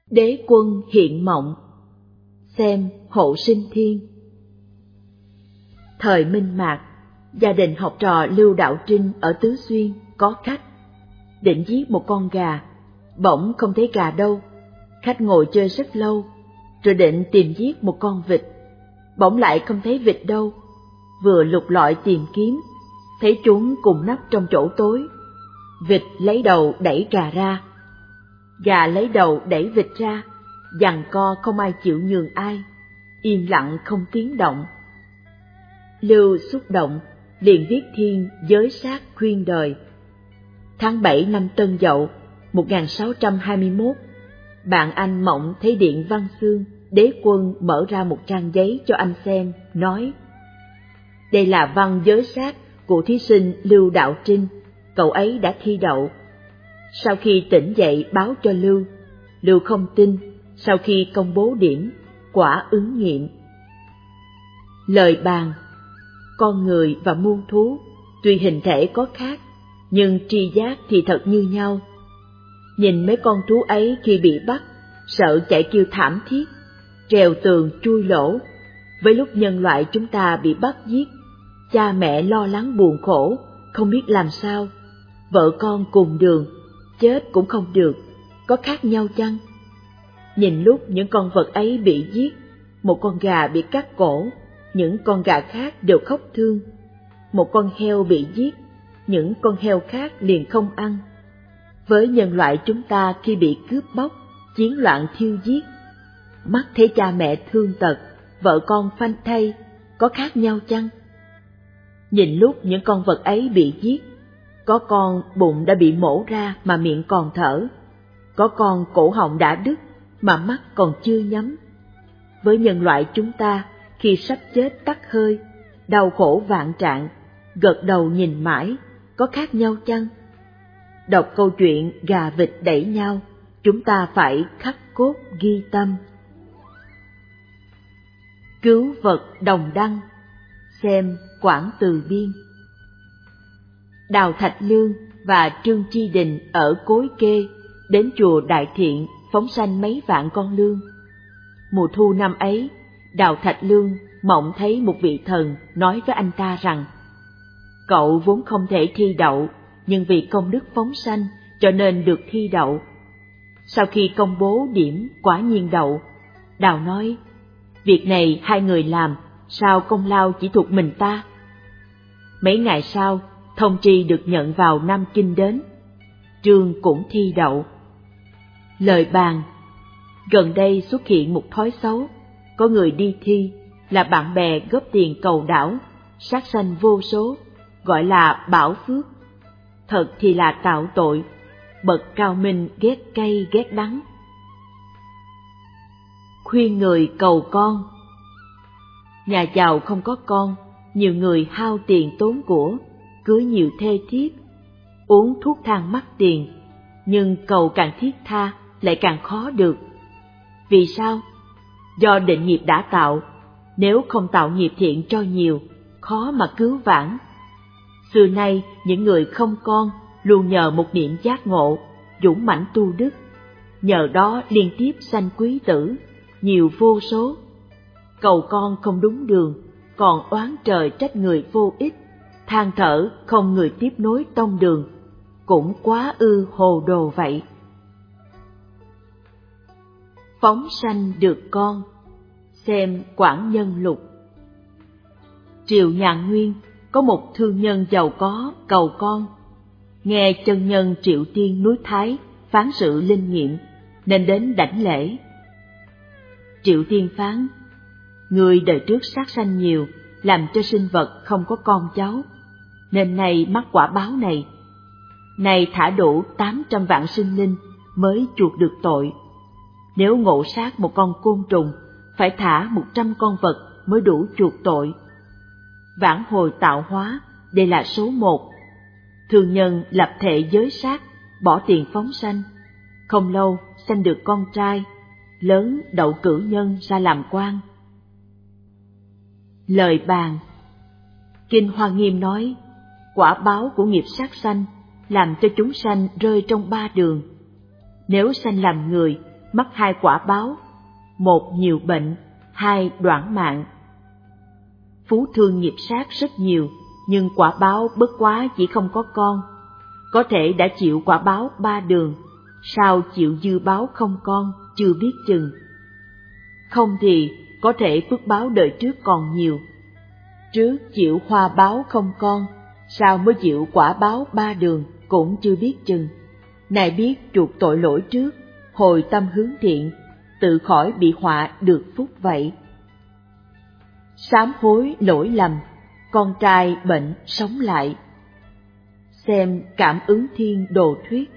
Đế quân hiện mộng. Xem Hộ Sinh Thiên. Thời Minh Mạc, gia đình học trò Lưu Đạo Trinh ở Tứ Xuyên có khách, định giết một con gà, bỗng không thấy gà đâu. Khách ngồi chơi rất lâu, rồi định tìm giết một con vịt, bỗng lại không thấy vịt đâu. Vừa lục lọi tìm kiếm, thấy chúng cùng nấp trong chỗ tối. Vịt lấy đầu đẩy gà ra, gà lấy đầu đẩy vịt ra, giằng co không ai chịu nhường ai, im lặng không tiếng động. Lưu xúc động, liền viết thiên giới sát khuyên đời. Tháng 7 năm Tân Dậu 1621, bạn anh mộng thấy điện văn xương. Đế quân mở ra một trang giấy cho anh xem, nói: đây là văn giới sát của thí sinh Lưu Đạo Trinh, cậu ấy đã thi đậu. Sau khi tỉnh dậy báo cho Lưu. Lưu không tin, sau khi công bố điểm, quả ứng nghiệm. Lời bàn: con người và muôn thú, tuy hình thể có khác, nhưng tri giác thì thật như nhau. Nhìn mấy con thú ấy khi bị bắt, sợ chạy kêu thảm thiết, trèo tường chui lỗ. Với lúc nhân loại chúng ta bị bắt giết, cha mẹ lo lắng buồn khổ, không biết làm sao. Vợ con cùng đường, chết cũng không được, có khác nhau chăng? Nhìn lúc những con vật ấy bị giết, một con gà bị cắt cổ, những con gà khác đều khóc thương. Một con heo bị giết, những con heo khác liền không ăn. Với nhân loại chúng ta khi bị cướp bóc, chiến loạn thiêu giết, mắt thấy cha mẹ thương tật, vợ con phanh thây, có khác nhau chăng? Nhìn lúc những con vật ấy bị giết, có con bụng đã bị mổ ra mà miệng còn thở, có con cổ họng đã đứt mà mắt còn chưa nhắm. Với nhân loại chúng ta, khi sắp chết tắt hơi, đau khổ vạn trạng, gật đầu nhìn mãi, có khác nhau chăng? Đọc câu chuyện gà vịt đẩy nhau, chúng ta phải khắc cốt ghi tâm. Cứu vật Đồng Đăng. Xem Quảng Từ Biên. Đào Thạch Lương và Trương Chi Đình ở Cối Kê đến chùa Đại Thiện phóng sanh mấy vạn con lương. Mùa thu năm ấy, Đào Thạch Lương mộng thấy một vị thần nói với anh ta rằng: cậu vốn không thể thi đậu, nhưng vì công đức phóng sanh cho nên được thi đậu. Sau khi công bố điểm quả nhiên đậu, Đào nói: việc này hai người làm, sao công lao chỉ thuộc mình ta? Mấy ngày sau, thông tri được nhận vào Nam Kinh đến. Trương cũng thi đậu. Lời bàn: gần đây xuất hiện một thói xấu, có người đi thi là bạn bè góp tiền cầu đảo, sát sanh vô số, gọi là bảo phước. Thật thì là tạo tội, bậc cao minh ghét cay ghét đắng. Khuyên người cầu con. Nhà giàu không có con, nhiều người hao tiền tốn của, cưới nhiều thê thiếp, uống thuốc thang mắc tiền, nhưng cầu càng thiết tha lại càng khó được. Vì sao? Do định nghiệp đã tạo, nếu không tạo nghiệp thiện cho nhiều, khó mà cứu vãn. Xưa nay những người không con luôn nhờ một niệm giác ngộ, dũng mãnh tu đức, nhờ đó liên tiếp sanh quý tử, nhiều vô số. Cầu con không đúng đường, còn oán trời trách người vô ích, than thở không người tiếp nối tông đường, cũng quá ư hồ đồ vậy. Phóng sanh được con. Xem Quảng Nhân Lục. Triều Nhạn Nguyên có một thương nhân giàu có cầu con, nghe chân nhân Triệu Tiên núi Thái phán sự linh nghiệm nên đến đảnh lễ. Triệu Tiên phán: người đời trước sát sanh nhiều, làm cho sinh vật không có con cháu, nên nay mắc quả báo này. Này thả đủ 800 vạn sinh linh mới chuộc được tội. Nếu ngộ sát một con côn trùng, phải thả 100 con vật mới đủ chuộc tội. Vãn hồi tạo hóa, đây là số 1. Thương nhân lập thệ giới sát, bỏ tiền phóng sanh. Không lâu sanh được con trai, lớn đậu cử nhân ra làm quan. Lời bàn: Kinh Hoa Nghiêm nói, quả báo của nghiệp sát sanh làm cho chúng sanh rơi trong 3 đường. Nếu sanh làm người, mắc 2 quả báo: 1 nhiều bệnh, 2 đoản mạng. Phú thương nghiệp sát rất nhiều, nhưng quả báo bất quá chỉ không có con. Có thể đã chịu quả báo 3 đường, sao chịu dư báo không con, chưa biết chừng. Không thì có thể phước báo đời trước còn nhiều. Trước chịu hoa báo không con, sao mới chịu quả báo 3 đường, cũng chưa biết chừng. Này biết chuộc tội lỗi trước, hồi tâm hướng thiện, tự khỏi bị họa được phúc vậy. Sám hối lỗi lầm, con trai bệnh sống lại. Xem Cảm ứng thiên đồ thuyết.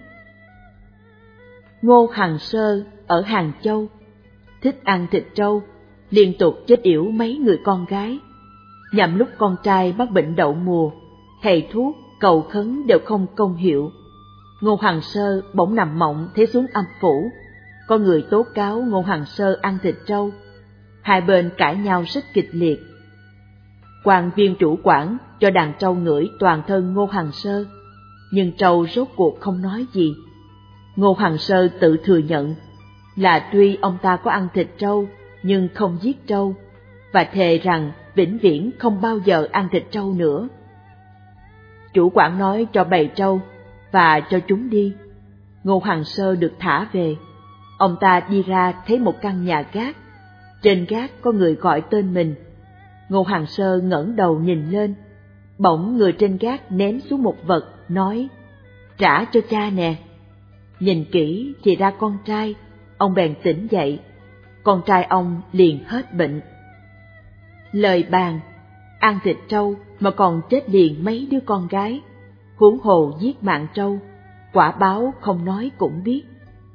Ngô Hằng Sơ ở Hàng Châu thích ăn thịt trâu, liên tục chết yểu mấy người con gái. Nhằm lúc con trai mắc bệnh đậu mùa, thầy thuốc cầu khấn đều không công hiệu. Ngô Hằng Sơ bỗng nằm mộng thấy xuống âm phủ, có người tố cáo Ngô Hằng Sơ ăn thịt trâu. Hai bên cãi nhau rất kịch liệt. Quan viên chủ quản cho đàn trâu ngửi toàn thân Ngô Hằng Sơ, nhưng trâu rốt cuộc không nói gì. Ngô Hằng Sơ tự thừa nhận là tuy ông ta có ăn thịt trâu nhưng không giết trâu, và thề rằng vĩnh viễn không bao giờ ăn thịt trâu nữa. Chủ quản nói cho bầy trâu và cho chúng đi. Ngô Hằng Sơ được thả về. Ông ta đi ra thấy một căn nhà gác. Trên gác có người gọi tên mình. Ngô Hằng Sơ ngẩng đầu nhìn lên. Bỗng người trên gác ném xuống một vật, nói: "Trả cho cha nè." Nhìn kỹ thì ra con trai. Ông bèn tỉnh dậy. Con trai ông liền hết bệnh. Lời bàn: ăn thịt trâu mà còn chết liền mấy đứa con gái, huống hồ giết mạng trâu, quả báo không nói cũng biết.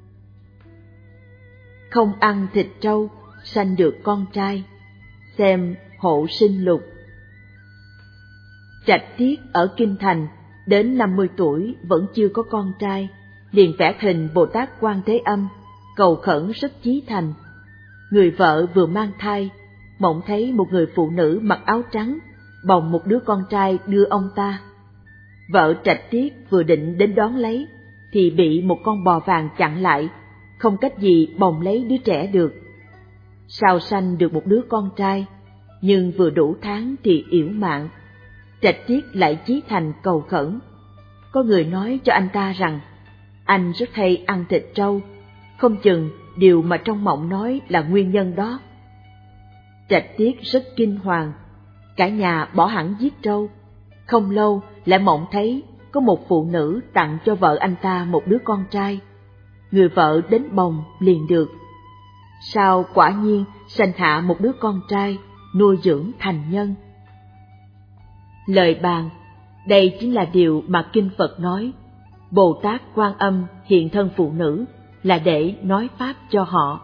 Không ăn thịt trâu, sanh được con trai. Xem Hộ Sinh Lục. Trạch Tiết ở Kinh Thành đến 50 tuổi vẫn chưa có con trai, liền vẽ hình Bồ Tát Quan Thế Âm, cầu khẩn rất chí thành. Người vợ vừa mang thai, mộng thấy một người phụ nữ mặc áo trắng bồng một đứa con trai đưa ông ta. Vợ Trạch Tiết vừa định đến đón lấy thì bị một con bò vàng chặn lại, không cách gì bồng lấy đứa trẻ được. Sau sanh được một đứa con trai, nhưng vừa đủ tháng thì yểu mạng. Trạch Tiết lại chí thành cầu khẩn. Có người nói cho anh ta rằng anh rất hay ăn thịt trâu, không chừng điều mà trong mộng nói là nguyên nhân đó. Trạch Tiết rất kinh hoàng, cả nhà bỏ hẳn giết trâu. Không lâu lại mộng thấy có một phụ nữ tặng cho vợ anh ta một đứa con trai. Người vợ đến bồng liền được. Sau quả nhiên sanh hạ một đứa con trai, nuôi dưỡng thành nhân. Lời bàn: đây chính là điều mà Kinh Phật nói, Bồ Tát Quan Âm hiện thân phụ nữ là để nói pháp cho họ.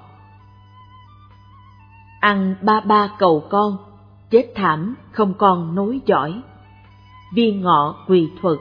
Ăn ba cầu con, chết thảm không còn nối dõi. Viên Ngọ Quỳ Thuật.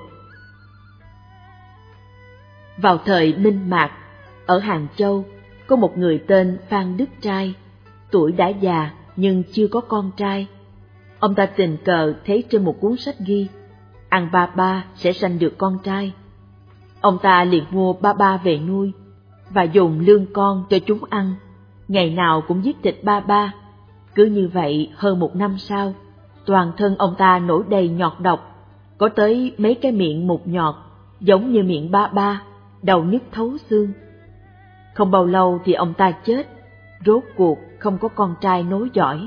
Vào thời Minh Mạc, ở Hàng Châu có một người tên Phan Đức Trai, tuổi đã già nhưng chưa có con trai. Ông ta tình cờ thấy trên một cuốn sách ghi ăn ba sẽ sanh được con trai. Ông ta liền mua ba về nuôi và dùng lương con cho chúng ăn, ngày nào cũng giết thịt ba. Cứ như vậy hơn 1 năm sau, toàn thân ông ta nổi đầy nhọt độc, có tới mấy cái miệng mụt nhọt giống như miệng ba, đầu nhức thấu xương. Không bao lâu thì ông ta chết, rốt cuộc không có con trai nối dõi.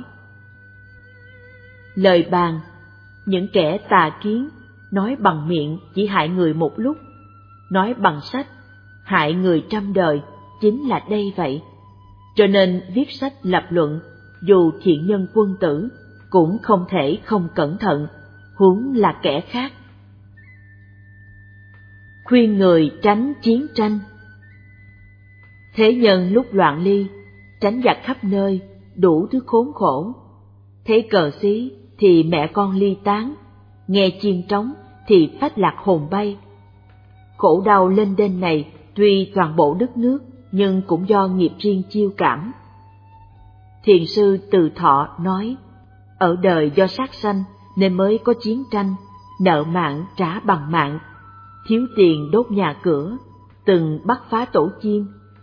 Lời bàn: những kẻ tà kiến nói bằng miệng chỉ hại người một lúc, nói bằng sách hại người trăm đời, chính là đây vậy. Cho nên viết sách lập luận, dù thiện nhân quân tử cũng không thể không cẩn thận, huống là kẻ khác. Khuyên người tránh chiến tranh. Thế nhân lúc loạn ly, tránh giặc khắp nơi, đủ thứ khốn khổ. Thấy cờ xí thì mẹ con ly tán, nghe chiên trống thì phách lạc hồn bay. Khổ đau lên đên này tuy toàn bộ đất nước, nhưng cũng do nghiệp riêng chiêu cảm. Thiền sư Từ Thọ nói, ở đời do sát sanh nên mới có chiến tranh, nợ mạng trả bằng mạng, thiếu tiền đốt nhà cửa, từng bắt phá tổ chim,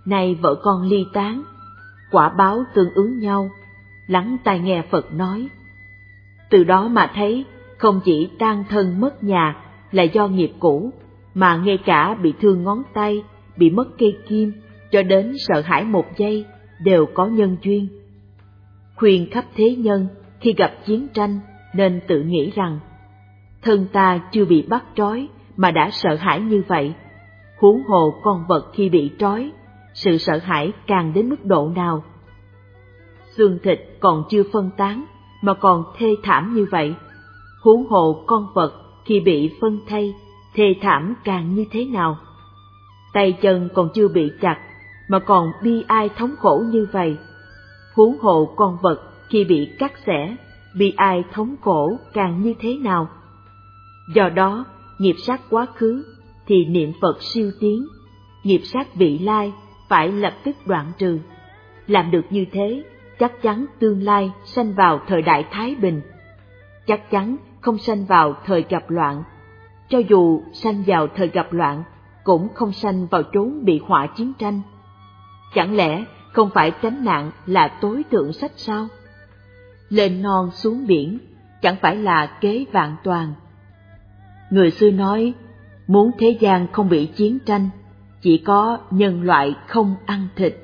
nay vợ con ly tán, quả báo tương ứng nhau, lắng tai nghe Phật nói. Từ đó mà thấy, không chỉ tan thân mất nhà là do nghiệp cũ, mà ngay cả bị thương ngón tay, bị mất cây kim, cho đến sợ hãi một giây, đều có nhân duyên. Khuyên khắp thế nhân, khi gặp chiến tranh, nên tự nghĩ rằng, thân ta chưa bị bắt trói mà đã sợ hãi như vậy, huống hồ con vật khi bị trói, sự sợ hãi càng đến mức độ nào. Xương thịt còn chưa phân tán mà còn thê thảm như vậy, huống hồ con vật khi bị phân thây, thê thảm càng như thế nào. Tay chân còn chưa bị chặt mà còn bi ai thống khổ như vậy, huống hồ con vật khi bị cắt xẻ, bi ai thống khổ càng như thế nào. Do đó, nghiệp sát quá khứ thì niệm Phật siêu tiến, nghiệp sát vị lai phải lập tức đoạn trừ. Làm được như thế, chắc chắn tương lai sanh vào thời đại thái bình, chắc chắn không sanh vào thời gặp loạn. Cho dù sanh vào thời gặp loạn, cũng không sanh vào chốn bị họa chiến tranh. Chẳng lẽ không phải tránh nạn là tối thượng sách sao? Lên non xuống biển, chẳng phải là kế vạn toàn. Người xưa nói, muốn thế gian không bị chiến tranh, chỉ có nhân loại không ăn thịt.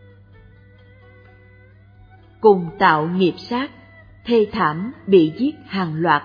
Cùng tạo nghiệp sát, thê thảm bị giết hàng loạt.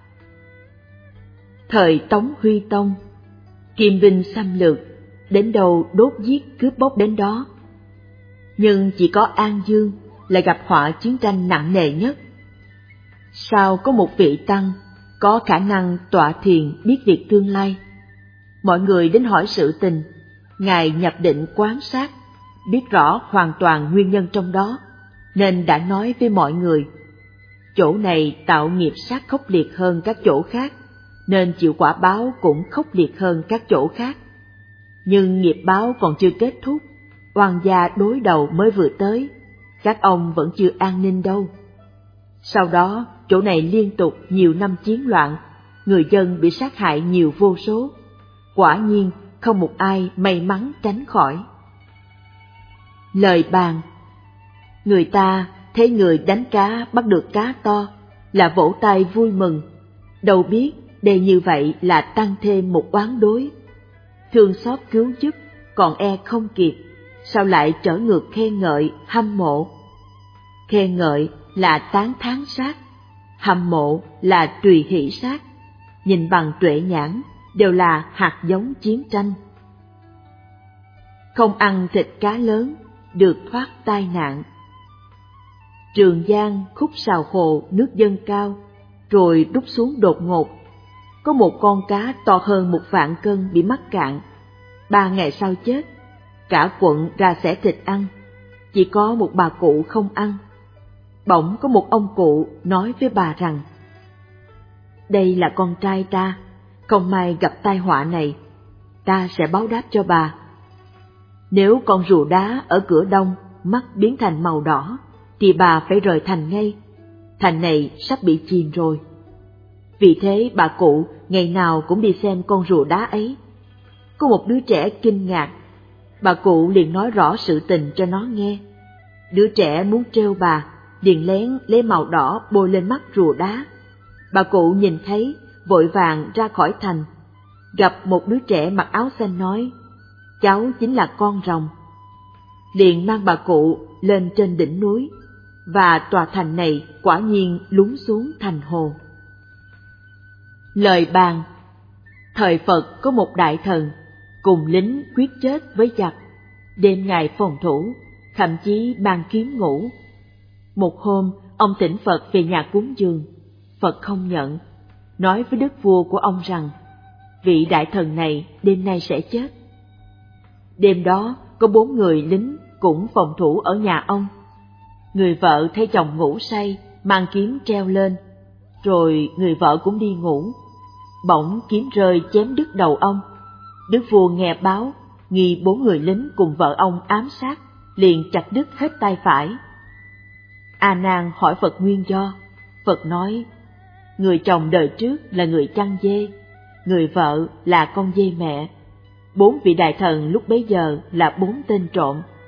Thời Tống Huy Tông, kim binh xâm lược, đến đâu đốt giết cướp bóc đến đó. Nhưng chỉ có An Dương là gặp họa chiến tranh nặng nề nhất. Sao có một vị tăng có khả năng tọa thiền biết việc tương lai? Mọi người đến hỏi sự tình, Ngài nhập định quán sát, biết rõ hoàn toàn nguyên nhân trong đó, nên đã nói với mọi người, chỗ này tạo nghiệp sát khốc liệt hơn các chỗ khác, nên chịu quả báo cũng khốc liệt hơn các chỗ khác. Nhưng nghiệp báo còn chưa kết thúc, oan gia đối đầu mới vừa tới, các ông vẫn chưa an ninh đâu. Sau đó, chỗ này liên tục nhiều năm chiến loạn, người dân bị sát hại nhiều vô số. Quả nhiên, không một ai may mắn tránh khỏi. Lời bàn: người ta thấy người đánh cá bắt được cá to là vỗ tay vui mừng, đâu biết đây như vậy là tăng thêm một oán đối. Thương xót cứu giúp còn e không kịp, sao lại trở ngược khen ngợi, hâm mộ. Khen ngợi là tán thán sát, hâm mộ là tùy hỷ sát, nhìn bằng tuệ nhãn đều là hạt giống chiến tranh. Không ăn thịt cá lớn, được thoát tai nạn. Trường Giang khúc sào hồ nước dâng cao, rồi đút xuống đột ngột. Có một con cá to hơn 1.000 cân bị mắc cạn, 3 ngày sau chết. Cả quận ra xẻ thịt ăn, chỉ có một bà cụ không ăn. Bỗng có một ông cụ nói với bà rằng, đây là con trai ta, không may gặp tai họa này, ta sẽ báo đáp cho bà. Nếu con rùa đá ở cửa đông mắt biến thành màu đỏ, thì bà phải rời thành ngay, thành này sắp bị chìm rồi. Vì thế bà cụ ngày nào cũng đi xem con rùa đá ấy. Có một đứa trẻ kinh ngạc, bà cụ liền nói rõ sự tình cho nó nghe. Đứa trẻ muốn trêu bà, liền lén lấy màu đỏ bôi lên mắt rùa đá. Bà cụ nhìn thấy, vội vàng ra khỏi thành. Gặp một đứa trẻ mặc áo xanh nói, cháu chính là con rồng. Liền mang bà cụ lên trên đỉnh núi, và tòa thành này quả nhiên lún xuống thành hồ. Lời bàn: thời Phật có một đại thần, cùng lính quyết chết với giặc, đêm ngày phòng thủ, thậm chí mang kiếm ngủ. Một hôm, ông thỉnh Phật về nhà cúng dường, Phật không nhận, nói với đức vua của ông rằng, vị đại thần này đêm nay sẽ chết. Đêm đó, có 4 người lính cũng phòng thủ ở nhà ông. Người vợ thấy chồng ngủ say, mang kiếm treo lên, rồi người vợ cũng đi ngủ. Bỗng kiếm rơi chém đứt đầu ông. Đức vua nghe báo, nghi 4 người lính cùng vợ ông ám sát, liền chặt đứt hết tay phải. A Nan hỏi Phật nguyên do. Phật nói, người chồng đời trước là người chăn dê, người vợ là con dê mẹ. 4 vị đại thần lúc bấy giờ là 4 tên trộm,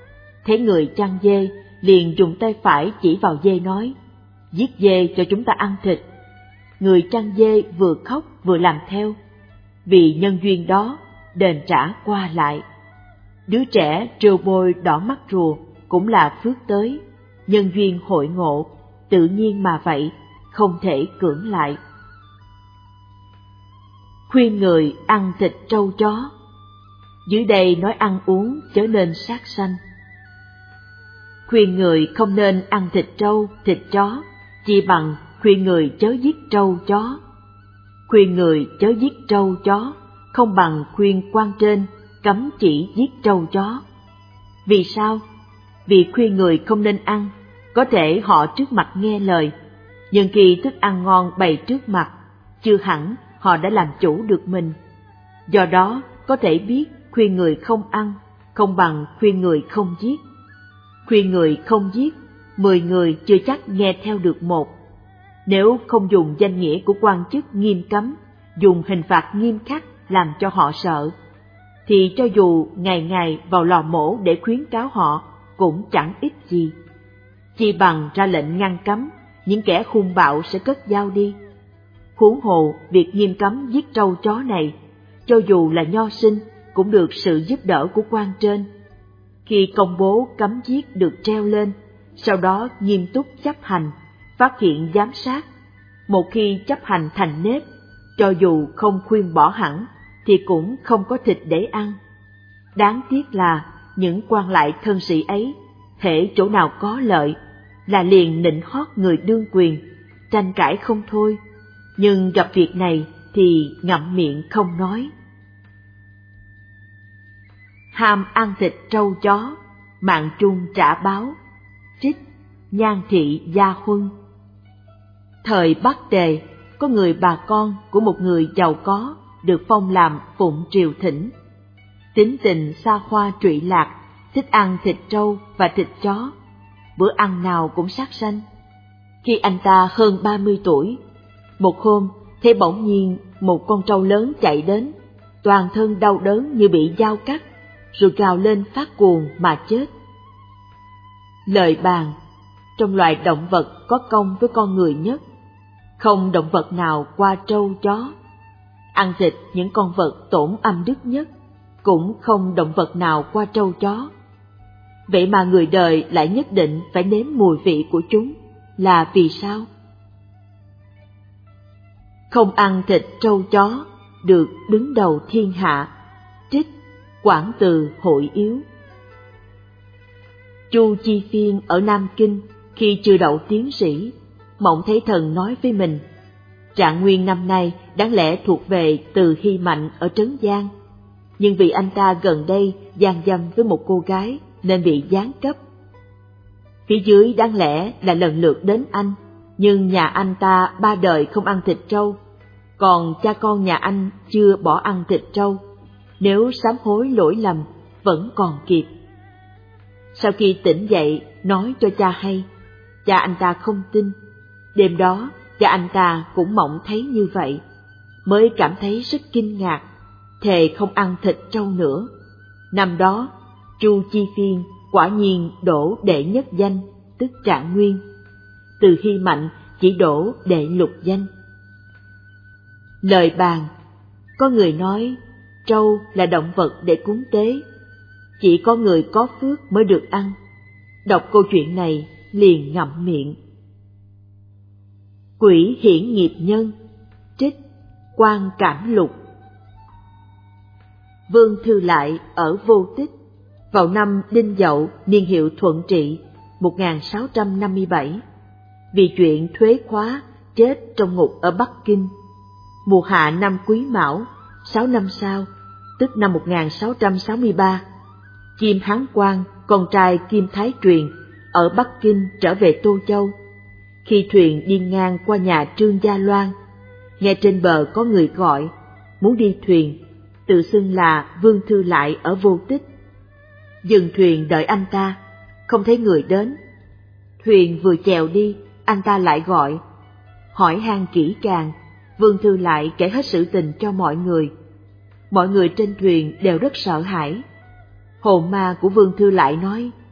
thấy người chăn dê, liền dùng tay phải chỉ vào dê nói, giết dê cho chúng ta ăn thịt. Người chăn dê vừa khóc vừa làm theo. Vì nhân duyên đó, đền trả qua lại. Đứa trẻ trêu bôi đỏ mắt rùa cũng là phước tới, nhân duyên hội ngộ, tự nhiên mà vậy, không thể cưỡng lại. Khuyên người ăn thịt trâu chó. Dưới đây nói ăn uống chớ nên sát sanh. Khuyên người không nên ăn thịt trâu, thịt chó, chi bằng khuyên người chớ giết trâu chó. Khuyên người chớ giết trâu chó, không bằng khuyên quan trên cấm chỉ giết trâu chó. Vì sao? Vì khuyên người không nên ăn, có thể họ trước mặt nghe lời, nhưng khi thức ăn ngon bày trước mặt, chưa hẳn họ đã làm chủ được mình. Do đó, có thể biết khuyên người không ăn, không bằng khuyên người không giết. Khuyên người không giết, 10 người chưa chắc nghe theo được một. Nếu không dùng danh nghĩa của quan chức nghiêm cấm, dùng hình phạt nghiêm khắc làm cho họ sợ, thì cho dù ngày ngày vào lò mổ để khuyến cáo họ cũng chẳng ích gì. Chi bằng ra lệnh ngăn cấm, những kẻ hung bạo sẽ cất dao đi. Huống hồ việc nghiêm cấm giết trâu chó này, cho dù là nho sinh cũng được sự giúp đỡ của quan trên. Khi công bố cấm giết được treo lên, sau đó nghiêm túc chấp hành, phát hiện giám sát. Một khi chấp hành thành nếp, cho dù không khuyên bỏ hẳn, thì cũng không có thịt để ăn. Đáng tiếc là những quan lại thân sĩ ấy, hễ chỗ nào có lợi, là liền nịnh hót người đương quyền, tranh cãi không thôi, nhưng gặp việc này thì ngậm miệng không nói. Ham ăn thịt trâu chó, mạng chung trả báo. Trích Nhan Thị Gia Huân. Thời Bắc Tề, có người bà con của một người giàu có được phong làm phụng triều thỉnh. Tính tình xa hoa trụy lạc, thích ăn thịt trâu và thịt chó, bữa ăn nào cũng sát sanh. Khi anh ta hơn 30 tuổi, một hôm thấy bỗng nhiên một con trâu lớn chạy đến, toàn thân đau đớn như bị dao cắt, rồi gào lên phát cuồng mà chết. Lời bàn: trong loài động vật có công với con người nhất, không động vật nào qua trâu chó. Ăn thịt những con vật tổn âm đức nhất, cũng không động vật nào qua trâu chó. Vậy mà người đời lại nhất định phải nếm mùi vị của chúng, là vì sao? Không ăn thịt trâu chó, được đứng đầu thiên hạ. Trích Quảng Từ Hội Yếu. Chu Chi Phiên ở Nam Kinh, khi chưa đậu tiến sĩ, mộng thấy thần nói với mình, Trạng Nguyên năm nay đáng lẽ thuộc về Từ Hy Mạnh ở Trấn Giang, nhưng vì anh ta gần đây gian dâm với một cô gái nên bị giáng cấp. Phía dưới đáng lẽ là lần lượt đến anh, nhưng nhà anh ta 3 đời không ăn thịt trâu, còn cha con nhà anh chưa bỏ ăn thịt trâu. Nếu sám hối lỗi lầm vẫn còn kịp. Sau khi tỉnh dậy nói cho cha hay, cha anh ta không tin. Đêm đó cha anh ta cũng mộng thấy như vậy, mới cảm thấy rất kinh ngạc, thề không ăn thịt trâu nữa. Năm đó Chu Chi Phiên quả nhiên đỗ đệ nhất danh, tức Trạng Nguyên. Từ Hy Mạnh chỉ đỗ đệ lục danh. Lời bàn: có người nói trâu là động vật để cúng tế, chỉ có người có phước mới được ăn. Đọc câu chuyện này liền ngậm miệng. Quỷ hiển nghiệp nhân. Trích Quan Cảm Lục. Vương Thư Lại ở Vô Tích, vào năm Đinh Dậu niên hiệu Thuận Trị 1657, vì chuyện thuế khóa chết trong ngục ở Bắc Kinh. Mùa hạ năm Quý Mão, 6 năm sau, tức năm 1663, Kim Hán Quang, con trai Kim Thái Truyền, ở Bắc Kinh trở về Tô Châu. Khi thuyền đi ngang qua nhà Trương Gia Loan, nghe trên bờ có người gọi, muốn đi thuyền, tự xưng là Vương Thư Lại ở Vô Tích. Dừng thuyền đợi anh ta, không thấy người đến. Thuyền vừa chèo đi, anh ta lại gọi. Hỏi han kỹ càng, Vương Thư Lại kể hết sự tình cho mọi người. Mọi người trên thuyền đều rất sợ hãi. Hồn ma của Vương Thư Lại nói,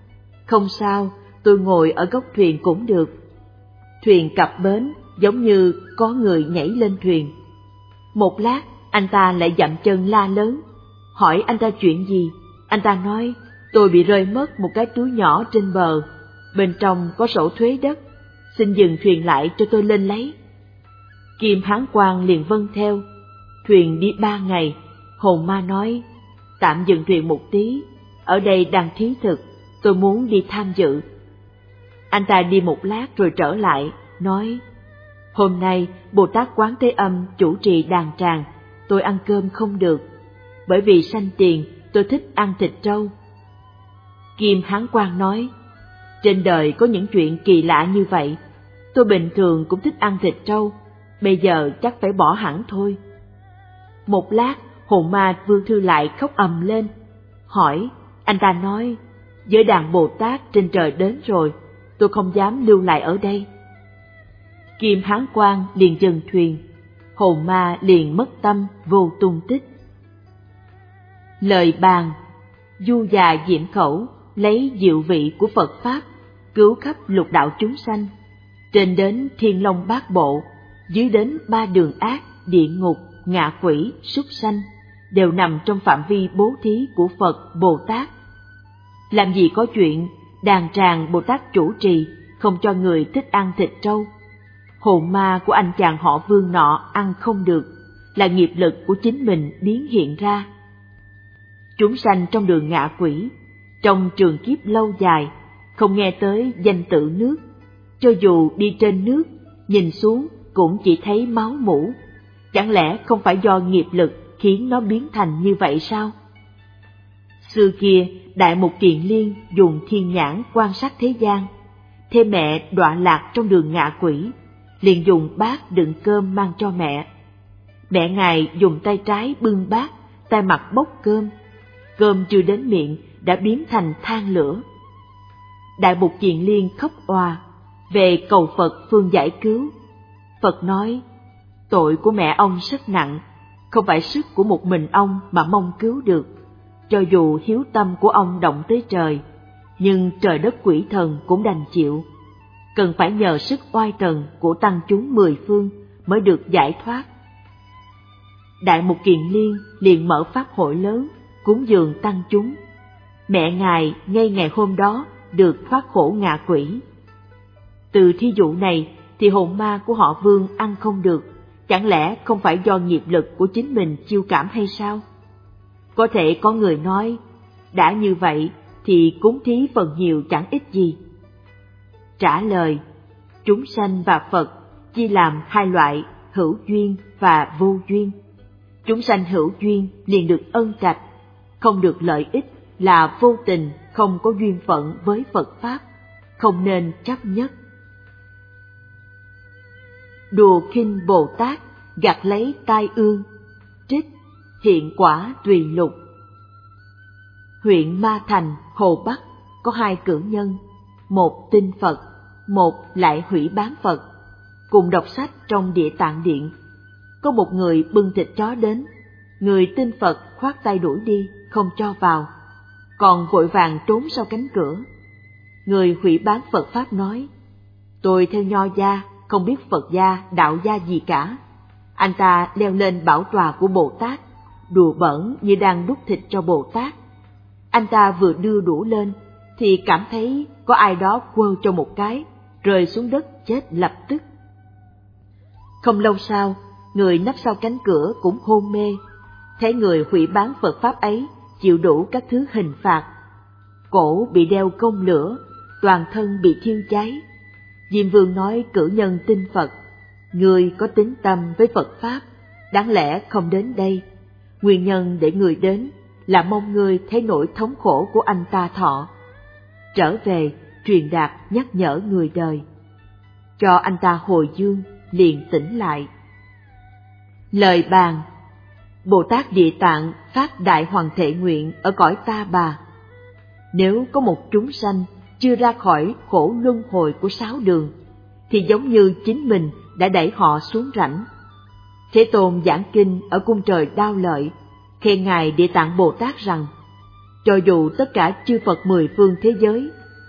Không sao, tôi ngồi ở góc thuyền cũng được. Thuyền cập bến, giống như có người nhảy lên thuyền. Một lát, anh ta lại dậm chân la lớn. Hỏi anh ta chuyện gì? Anh ta nói, tôi bị rơi mất một cái túi nhỏ trên bờ. Bên trong có sổ thuế đất. Xin dừng thuyền lại cho tôi lên lấy. Kim Hán Quang liền vâng theo. Thuyền đi 3 ngày, hồn ma nói, tạm dừng thuyền một tí, ở đây đang thí thực, tôi muốn đi tham dự. Anh ta đi một lát rồi trở lại, nói, hôm nay Bồ Tát Quán Thế Âm chủ trì đàn tràng, tôi ăn cơm không được, bởi vì sanh tiền tôi thích ăn thịt trâu. Kim Hán Quang nói, trên đời có những chuyện kỳ lạ như vậy, tôi bình thường cũng thích ăn thịt trâu, bây giờ chắc phải bỏ hẳn thôi. Một lát, hồn ma Vương Thư lại khóc ầm lên, hỏi, anh ta nói, giới đàn Bồ Tát trên trời đến rồi, tôi không dám lưu lại ở đây. Kim Hán Quang liền dừng thuyền, hồn ma liền mất tâm vô tung tích. Lời bàn, du già diễm khẩu, lấy diệu vị của Phật Pháp, cứu khắp lục đạo chúng sanh, trên đến Thiên Long Bát Bộ, dưới đến 3 đường ác, địa ngục, ngạ quỷ, súc sanh, đều nằm trong phạm vi bố thí của Phật Bồ Tát. Làm gì có chuyện đàn tràng Bồ Tát chủ trì không cho người thích ăn thịt trâu. Hồn ma của anh chàng họ Vương nọ ăn không được, là nghiệp lực của chính mình biến hiện ra. Chúng sanh trong đường ngạ quỷ, trong trường kiếp lâu dài, không nghe tới danh tự nước, cho dù đi trên nước, nhìn xuống cũng chỉ thấy máu mủ. Chẳng lẽ không phải do nghiệp lực khiến nó biến thành như vậy sao? Xưa kia, Đại Mục Kiền Liên dùng thiên nhãn quan sát thế gian, thế mẹ đọa lạc trong đường ngạ quỷ, liền dùng bát đựng cơm mang cho mẹ. Mẹ ngài dùng tay trái bưng bát, tay mặt bốc cơm. Cơm chưa đến miệng đã biến thành than lửa. Đại Mục Kiền Liên khóc òa, về cầu Phật phương giải cứu. Phật nói, tội của mẹ ông rất nặng, không phải sức của một mình ông mà mong cứu được. Cho dù hiếu tâm của ông động tới trời, nhưng trời đất quỷ thần cũng đành chịu. Cần phải nhờ sức oai thần của tăng chúng 10 phương mới được giải thoát. Đại Mục Kiền Liên liền mở pháp hội lớn, cúng dường tăng chúng. Mẹ ngài ngay ngày hôm đó được thoát khổ ngạ quỷ. Từ thí dụ này thì hồn ma của họ Vương ăn không được, chẳng lẽ không phải do nghiệp lực của chính mình chiêu cảm hay sao? Có thể có người nói, đã như vậy thì cúng thí phần nhiều chẳng ích gì. Trả lời, chúng sanh và Phật chia làm 2 loại hữu duyên và vô duyên. Chúng sanh hữu duyên liền được ân trạch, không được lợi ích là vô tình không có duyên phận với Phật Pháp, không nên chấp nhất. Đùa khinh Bồ Tát gặt lấy tai ương, trích hiện quả tùy lục. Huyện Ma Thành, Hồ Bắc có 2 cử nhân, một tin Phật, một lại hủy bán Phật, cùng đọc sách trong Địa Tạng Điện. Có một người bưng thịt chó đến, người tin Phật khoát tay đuổi đi, không cho vào, còn vội vàng trốn sau cánh cửa. Người hủy bán Phật Pháp nói, tôi theo Nho gia, không biết Phật gia, Đạo gia gì cả. Anh ta leo lên bảo tòa của Bồ Tát, đùa bỡn như đang đút thịt cho Bồ Tát. Anh ta vừa đưa đũa lên, thì cảm thấy có ai đó quơ cho một cái, rơi xuống đất chết lập tức. Không lâu sau, người nấp sau cánh cửa cũng hôn mê, thấy người hủy bán Phật Pháp ấy chịu đủ các thứ hình phạt. Cổ bị đeo công lửa, toàn thân bị thiêu cháy. Diêm Vương nói cử nhân tin Phật, người có tín tâm với Phật Pháp, đáng lẽ không đến đây. Nguyên nhân để người đến là mong người thấy nỗi thống khổ của anh ta thọ. Trở về, truyền đạt nhắc nhở người đời. Cho anh ta hồi dương, liền tỉnh lại. Lời bàn, Bồ Tát Địa Tạng phát đại hoàng thệ nguyện ở cõi Ta Bà. Nếu có một chúng sanh chưa ra khỏi khổ luân hồi của 6 đường, thì giống như chính mình đã đẩy họ xuống rãnh. Thế Tôn giảng kinh ở cung trời Đao Lợi, khen ngài Địa Tạng Bồ Tát rằng, cho dù tất cả chư Phật 10 phương thế giới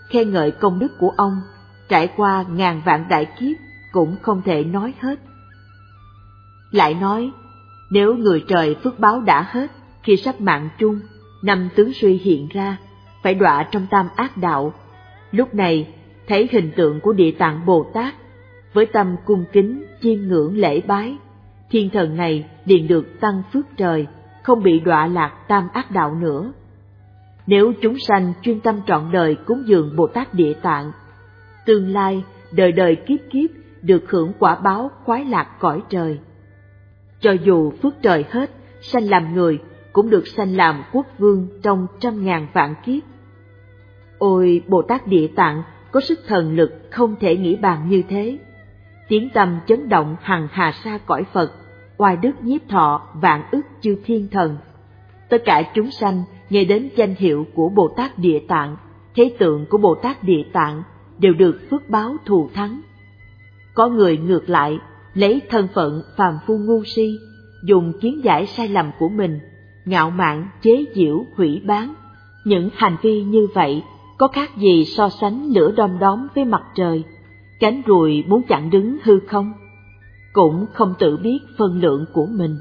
khen ngợi công đức của ông, trải qua ngàn vạn đại kiếp cũng không thể nói hết. Lại nói, nếu người trời phước báo đã hết, khi sắp mạng chung, năm tướng suy hiện ra, phải đọa trong tam ác đạo. Lúc này, thấy hình tượng của Địa Tạng Bồ Tát, với tâm cung kính, chiêm ngưỡng lễ bái, thiên thần này liền được tăng phước trời, không bị đọa lạc tam ác đạo nữa. Nếu chúng sanh chuyên tâm trọn đời cúng dường Bồ Tát Địa Tạng, tương lai đời đời kiếp kiếp được hưởng quả báo khoái lạc cõi trời. Cho dù phước trời hết, sanh làm người cũng được sanh làm quốc vương trong 100.000 vạn kiếp. Ôi Bồ Tát Địa Tạng có sức thần lực không thể nghĩ bàn như thế. Tiếng tâm chấn động hằng hà sa cõi Phật, oai đức nhiếp thọ vạn ức chư thiên thần. Tất cả chúng sanh nghe đến danh hiệu của Bồ Tát Địa Tạng, thế tượng của Bồ Tát Địa Tạng đều được phước báo thù thắng. Có người ngược lại, lấy thân phận phàm phu ngu si, dùng kiến giải sai lầm của mình, ngạo mạn chế giễu hủy báng. Những hành vi như vậy có khác gì so sánh lửa đom đóm với mặt trời, cánh ruồi muốn chặn đứng hư không, cũng không tự biết phân lượng của mình.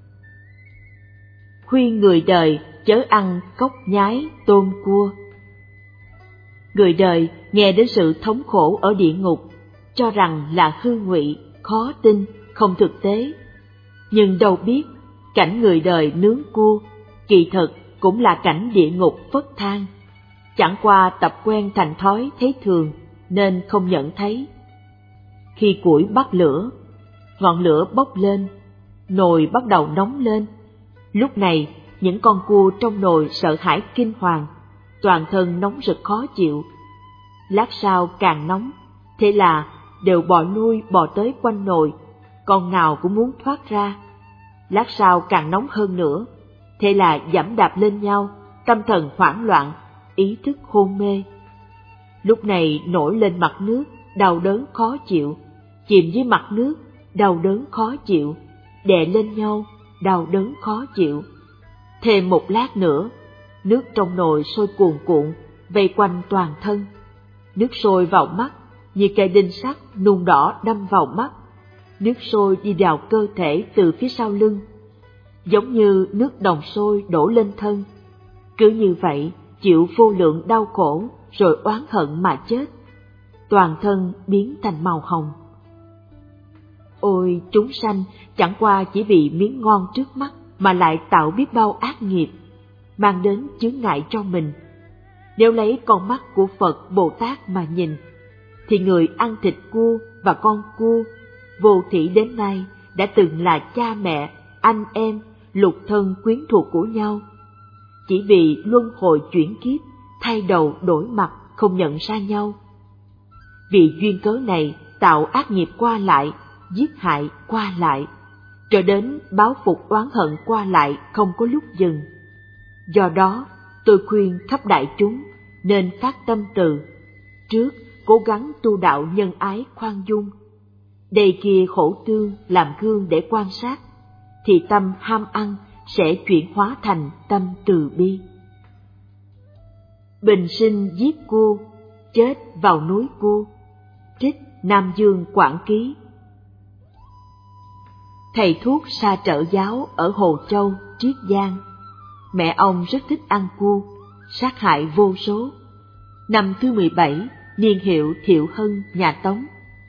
Khuyên người đời chớ ăn cóc nhái tôm cua. Người đời nghe đến sự thống khổ ở địa ngục, cho rằng là hư ngụy, khó tin, không thực tế. Nhưng đâu biết, cảnh người đời nướng cua, kỳ thực cũng là cảnh địa ngục phất than. Chẳng qua tập quen thành thói thấy thường, nên không nhận thấy. Khi củi bắt lửa, ngọn lửa bốc lên, nồi bắt đầu nóng lên. Lúc này, những con cua trong nồi sợ hãi kinh hoàng, toàn thân nóng rực khó chịu. Lát sau càng nóng, thế là đều bò lui bò tới quanh nồi, con nào cũng muốn thoát ra. Lát sau càng nóng hơn nữa, thế là giẫm đạp lên nhau, tâm thần hoảng loạn, ý thức hôn mê. Lúc này nổi lên mặt nước, đau đớn khó chịu, chìm dưới mặt nước, đau đớn khó chịu, đè lên nhau, đau đớn khó chịu. Thêm một lát nữa, nước trong nồi sôi cuồn cuộn, vây quanh toàn thân. Nước sôi vào mắt, như cây đinh sắt nung đỏ đâm vào mắt. Nước sôi đi vào cơ thể từ phía sau lưng, giống như nước đồng sôi đổ lên thân. Cứ như vậy, chịu vô lượng đau khổ, rồi oán hận mà chết. Toàn thân biến thành màu hồng. Ôi chúng sanh chẳng qua chỉ vì miếng ngon trước mắt mà lại tạo biết bao ác nghiệp, mang đến chướng ngại cho mình. Nếu lấy con mắt của Phật Bồ Tát mà nhìn, thì người ăn thịt cua và con cua vô thỉ đến nay đã từng là cha mẹ, anh em, lục thân quyến thuộc của nhau. Chỉ vì luân hồi chuyển kiếp, thay đầu đổi mặt, không nhận ra nhau. Vì duyên cớ này tạo ác nghiệp qua lại, giết hại qua lại, cho đến báo phục oán hận qua lại không có lúc dừng. Do đó, tôi khuyên khắp đại chúng nên phát tâm từ, trước cố gắng tu đạo nhân ái khoan dung. Đây kia khổ tương làm gương để quan sát, thì tâm ham ăn sẽ chuyển hóa thành tâm từ bi. Bình sinh giết cua, chết vào núi cua. Trích Nam Dương Quảng Ký. Thầy thuốc sa trợ giáo ở Hồ Châu, Triết Giang. Mẹ ông rất thích ăn cua, sát hại vô số. Năm thứ 17, niên hiệu Thiệu Hân, nhà Tống,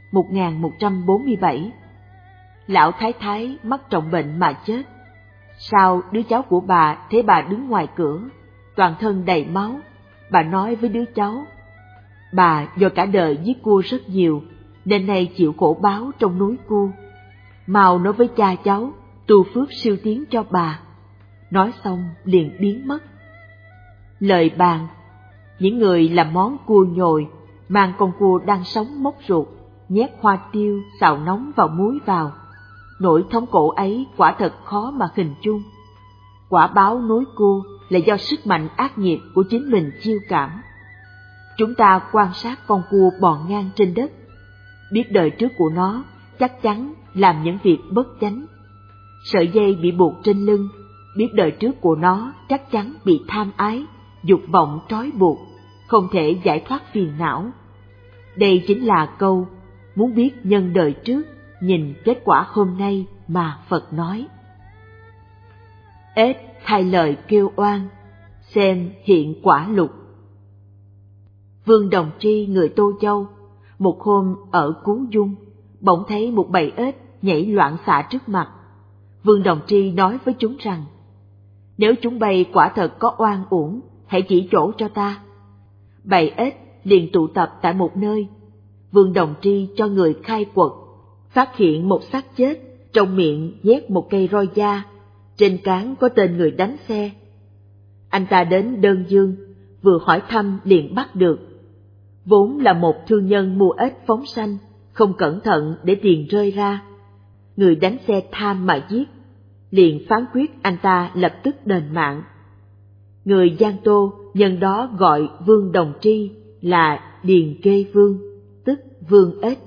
1147. Lão thái thái mắc trọng bệnh mà chết. Sau đứa cháu của bà thấy bà đứng ngoài cửa, toàn thân đầy máu. Bà nói với đứa cháu, bà do cả đời giết cua rất nhiều, nên nay chịu khổ báo trong núi cua. Mau nói với cha cháu, tu phước siêu tiến cho bà. Nói xong liền biến mất. Lời bàn, những người làm món cua nhồi, mang con cua đang sống móc ruột, nhét hoa tiêu, xào nóng vào muối vào. Nỗi thống khổ ấy quả thật khó mà hình dung. Quả báo núi cua là do sức mạnh ác nghiệp của chính mình chiêu cảm. Chúng ta quan sát con cua bò ngang trên đất, biết đời trước của nó chắc chắn làm những việc bất chánh. Sợi dây bị buộc trên lưng, biết đời trước của nó chắc chắn bị tham ái, dục vọng trói buộc. không thể giải thoát phiền não. Đây chính là câu muốn biết nhân đời trước, nhìn kết quả hôm nay mà Phật nói. Ếch thay lời kêu oan, xem hiện quả lục. Vương Đồng Tri người Tô Châu, một hôm ở Cú Dung, bỗng thấy một bầy ếch nhảy loạn xạ trước mặt. Vương Đồng Tri nói với chúng rằng, nếu chúng bay quả thật có oan uổng, hãy chỉ chỗ cho ta. Bầy ếch liền tụ tập tại một nơi. Vương Đồng Tri cho người khai quật, phát hiện một xác chết, trong miệng nhét một cây roi da, trên trán có tên người đánh xe. Anh ta đến Đơn Dương, vừa hỏi thăm liền bắt được. Vốn là một thương nhân mua ếch phóng sanh, không cẩn thận để tiền rơi ra. Người đánh xe tham mà giết, liền phán quyết anh ta lập tức đền mạng. Người Giang Tô nhân đó gọi Vương Đồng Tri là Điền Kê Vương, tức Vương ếch.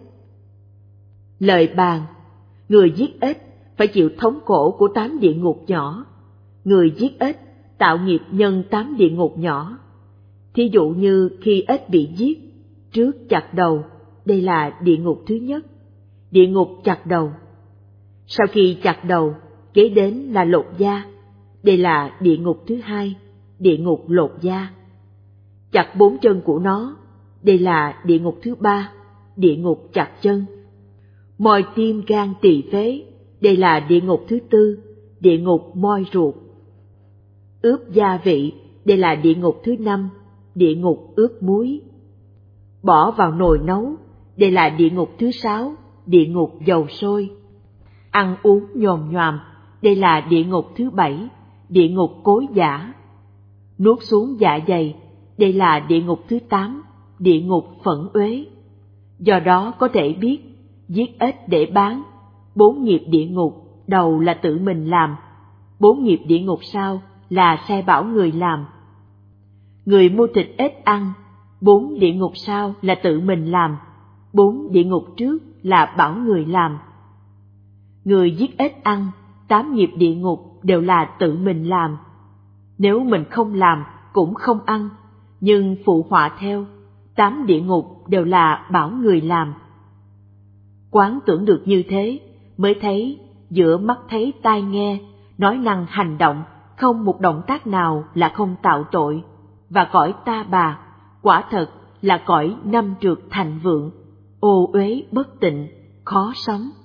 Lời bàn, người giết ếch phải chịu thống khổ của 8 địa ngục nhỏ. Người giết ếch tạo nghiệp nhân 8 địa ngục nhỏ. Thí dụ như khi ếch bị giết, trước chặt đầu, đây là địa ngục thứ nhất, địa ngục chặt đầu. Sau khi chặt đầu, kế đến là lột da, đây là địa ngục thứ hai, địa ngục lột da. Chặt 4 chân của nó, đây là địa ngục thứ ba, địa ngục chặt chân. Moi tim gan tỳ phế, đây là địa ngục thứ tư, địa ngục moi ruột. Ướp gia vị, đây là địa ngục thứ năm, địa ngục ướp muối. Bỏ vào nồi nấu, đây là địa ngục thứ sáu, địa ngục dầu sôi. Ăn uống nhòm nhoàm, đây là địa ngục thứ bảy, địa ngục cối giã. Nuốt xuống dạ dày, đây là địa ngục thứ 8, địa ngục phẫn uế. Do đó có thể biết, giết ếch để bán, 4 nghiệp địa ngục đầu là tự mình làm, 4 nghiệp địa ngục sau là sai bảo người làm. Người mua thịt ếch ăn, 4 địa ngục sau là tự mình làm, 4 địa ngục trước là bảo người làm. Người giết ếch ăn, 8 nghiệp địa ngục đều là tự mình làm. Nếu mình không làm cũng không ăn, nhưng phụ họa theo, 8 địa ngục đều là bảo người làm. Quán tưởng được như thế, mới thấy giữa mắt thấy tai nghe, nói năng hành động, không một động tác nào là không tạo tội, và cõi ta bà, quả thật là cõi năm trượt thành vượng, ô uế bất tịnh, khó sống.